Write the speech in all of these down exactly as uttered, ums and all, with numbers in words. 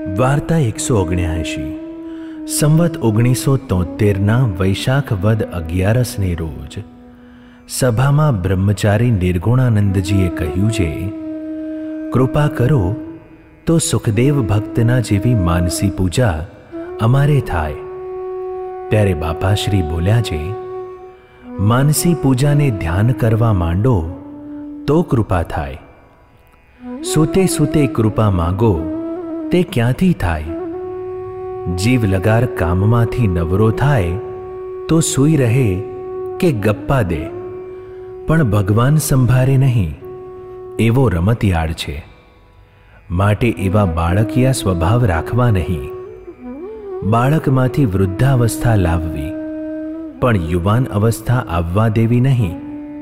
વાર્તા એકસો ઓગણ્યાએંશી સંવત ઓગણીસો તોતેરના વૈશાખ વદ અગિયારસને રોજ સભામાં બ્રહ્મચારી નિર્ગુણાનંદજીએ કહ્યું છે, કૃપા કરો તો સુખદેવ ભક્તના જેવી માનસી પૂજા અમારે થાય. ત્યારે બાપાશ્રી બોલ્યા છે, માનસી પૂજાને ધ્યાન કરવા માંડો તો કૃપા થાય. સૂતે સૂતે કૃપા માગો તે ક્યાંથી થાય? જીવ લગાર કામમાંથી નવરો થાય તો સૂઈ રહે કે ગપ્પા દે, પણ ભગવાન સંભાળે નહીં એવો રમતિયાળ છે. માટે એવા બાળકિયા સ્વભાવ રાખવા નહીં. બાળકમાંથી વૃદ્ધાવસ્થા લાવવી, પણ યુવાન અવસ્થા આવવા દેવી નહીં.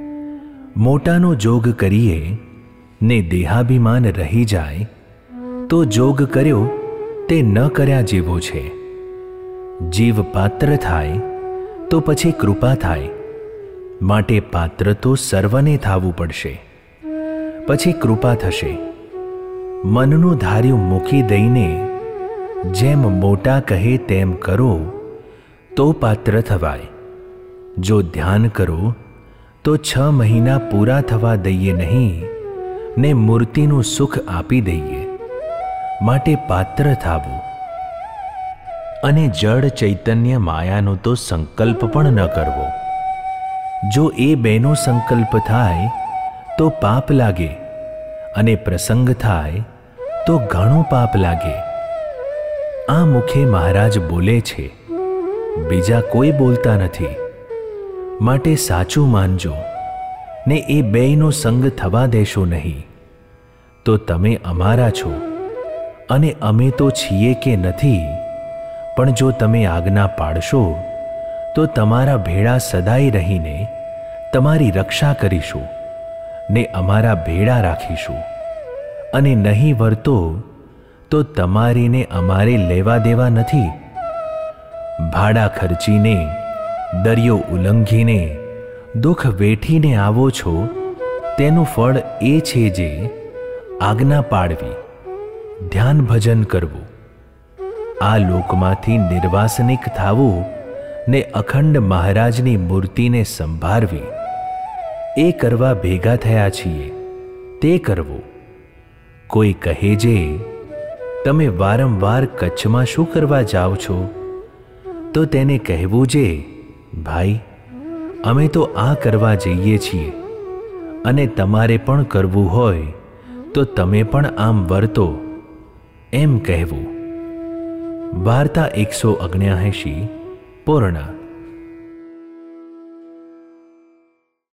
મોટાનો જોગ કરીએ ને દેહાભિમાન રહી જાય તો જોગ કર્યો તે ન કર્યા જેવો છે. જીવ પાત્ર થાય તો પછી કૃપા થાય. માટે પાત્ર તો સર્વને થાવું પડશે, પછી કૃપા થશે. મનનું ધાર્યું મૂકી દઈને જેમ મોટા કહે તેમ કરો તો પાત્ર થવાય. જો ધ્યાન કરો તો છ મહિના પૂરા થવા દઈએ નહીં ને મૂર્તિનું સુખ આપી દઈએ. માટે પાત્ર થાવું. અને જડ ચૈતન્ય માયાનો તો સંકલ્પ પણ ન કરવો. જો એ બેનો સંકલ્પ થાય તો પાપ લાગે, અને પ્રસંગ થાય તો ઘણું પાપ લાગે. આ મુખે મહારાજ બોલે છે, બીજા કોઈ બોલતા નથી. માટે સાચું માનજો ને એ બેયનો સંગ થવા દેશો નહીં. તો તમે અમારા છો અને અમે તો છીએ કે નથી, પણ જો તમે આજ્ઞા પાડશો તો તમારા ભેળા સદાય રહીને તમારી રક્ષા કરીશું ને અમારા ભેળા રાખીશું. અને નહીં વર્તો તો તમારીને અમારે લેવા દેવા નથી. ભાડા ખર્ચીને દરિયો ઉલ્લંઘીને દુઃખ વેઠીને આવો છો, તેનું ફળ એ છે જે આજ્ઞા પાડવી, ધ્યાન ભજન કરવું, આ લોકમાંથી નિર્વાસનિક થાવું ને અખંડ મહારાજની મૂર્તિને સંભાળવી. એ કરવા ભેગા થયા છીએ તે કરવું. કોઈ કહે જે તમે વારંવાર કચ્છમાં શું કરવા જાઓ છો, તો તેને કહેવું જે ભાઈ અમે તો આ કરવા જઈએ છીએ, અને તમારે પણ કરવું હોય તો તમે પણ આમ વર્તો એમ કહેવું. વાર્તા એકસો ઓગણ્યાએંશી પૂર્ણ.